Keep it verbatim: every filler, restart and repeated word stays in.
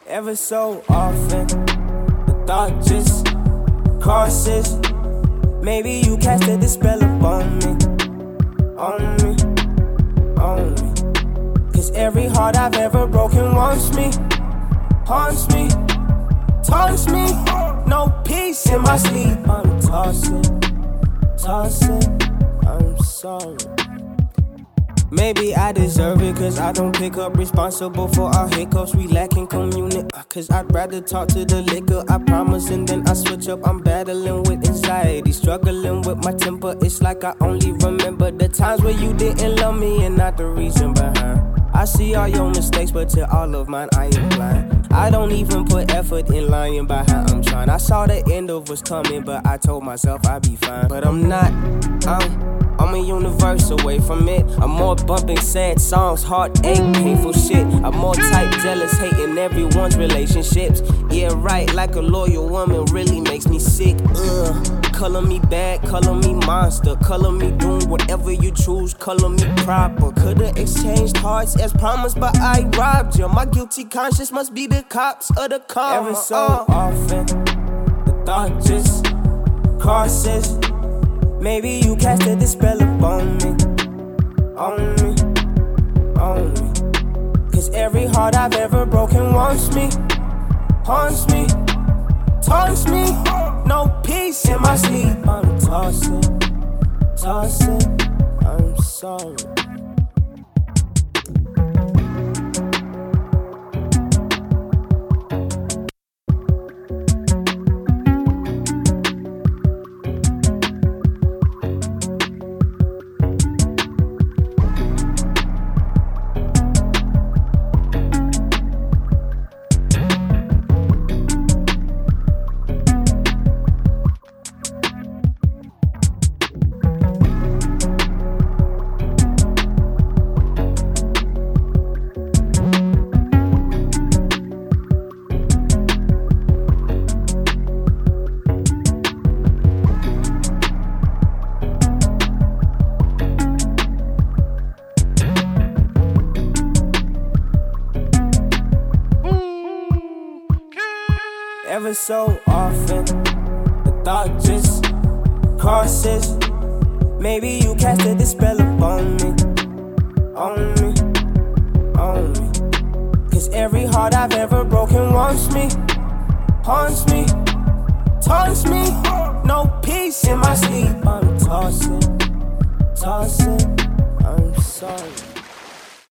Ever so often, the thought just crosses. Maybe you casted the spell upon me, on me, on me. Cause every heart I've ever broken wants me, haunts me, taunts me. No peace in my sleep. I'm tossing, tossing, I'm sorry. Maybe I deserve it, cause I don't pick up, responsible for our hiccups. We lacking community, cause I'd rather talk to the liquor. I promise, and then I switch up. I'm battling with anxiety, struggling with my temper. It's like I only remember the times where you didn't love me and not the reason behind. I see all your mistakes, but to all of mine I am blind. I don't even put effort in lying about how I'm trying. I saw the end of what's coming, but I told myself I'd be fine. But I'm not, I'm I'm a universe away from it. I'm more bumping sad songs, heartache, painful shit. I'm more type jealous, hating everyone's relationships. Yeah, right, like a loyal woman really makes me sick. Ugh. Color me bad, color me monster. Color me doing whatever you choose, color me proper. Could've exchanged hearts as promised, but I robbed you. My guilty conscience must be the cops or the karma. Ever so uh. often, the thought just crosses. Maybe you casted the spell upon me, on me, on me. Cause every heart I've ever broken wants me, haunts me, taunts me. No peace in my sleep. I'm tossing, tossing, I'm sorry. Ever so often, the thought just crosses. Maybe you casted the spell upon me, on me, on me. Cause every heart I've ever broken wants me, haunts me, taunts me. No peace in my sleep. I'm tossing, tossing, I'm sorry.